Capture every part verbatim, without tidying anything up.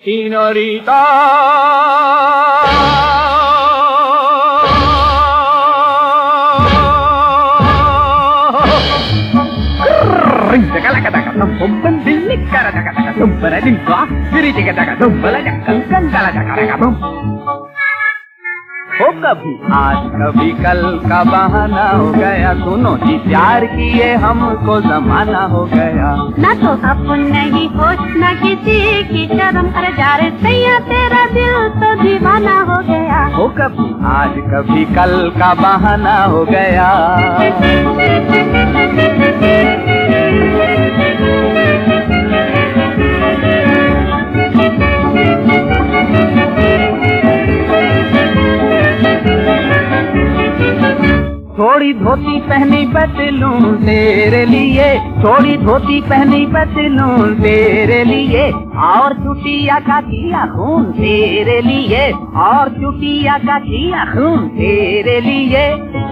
Señorita, हो कभी आज कभी कल का बहाना हो गया, सुनो जी प्यार किए हमको जमाना हो गया। ना तो अपन नहीं होश न किसी की शर्म, अरे जा रे सैया तेरा दिल तो दीवाना हो गया। हो कभी आज कभी कल का बहाना हो गया। थोड़ी धोती पहनी पतलूं तेरे लिए, थोड़ी धोती पहनी पतलूं तेरे लिए, और चुटिया का किया खून तेरे लिए, और चुटिया का किया खून तेरे लिए।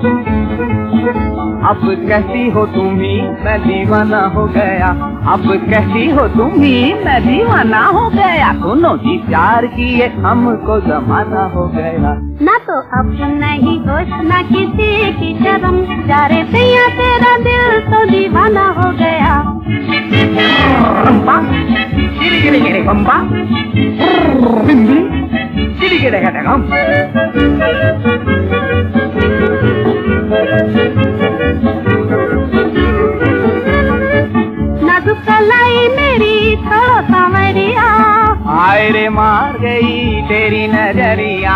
अब कैसी हो तुम ही मैं दीवाना हो गया, अब कैसी हो तुम ही मैं दीवाना हो गया। सुनो जी प्यार किए हमको जमाना हो गया। ना तो अब नहीं होश न किसी की शर्म, जा रे सैया तेरा दिल तो दीवाना हो गया। बम्बा गिरी गिरी गिरी बम्बा बिंदी गिरी गिरी गिरी गम। नाजुक कलाई मेरी थोड़ा सांवरिया, हाय रे मार गई तेरी नजरिया।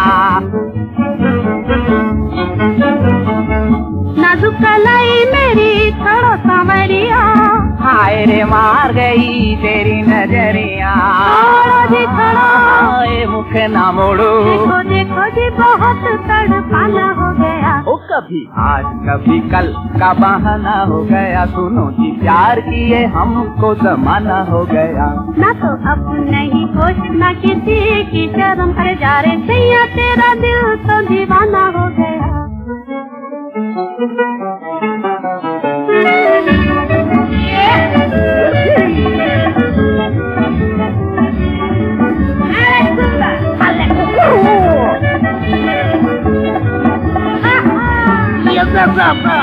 नाजुक कलाई मेरी थोड़ा सांवरिया, हाय रे मार गई तेरी नजरिया। जी हाय मुख ना मोड़ो, देखो देखो जी बहुत तड़पाना हो गया। ओ कभी आज कभी कल का बहाना हो गया, सुनो जी प्यार किए हमको जमाना हो गया। ना तो अब नहीं होश न किसी की शर्म, अरे जा रे सैया तेरा दिल तो दीवाना हो गया। Yes, yes, yes.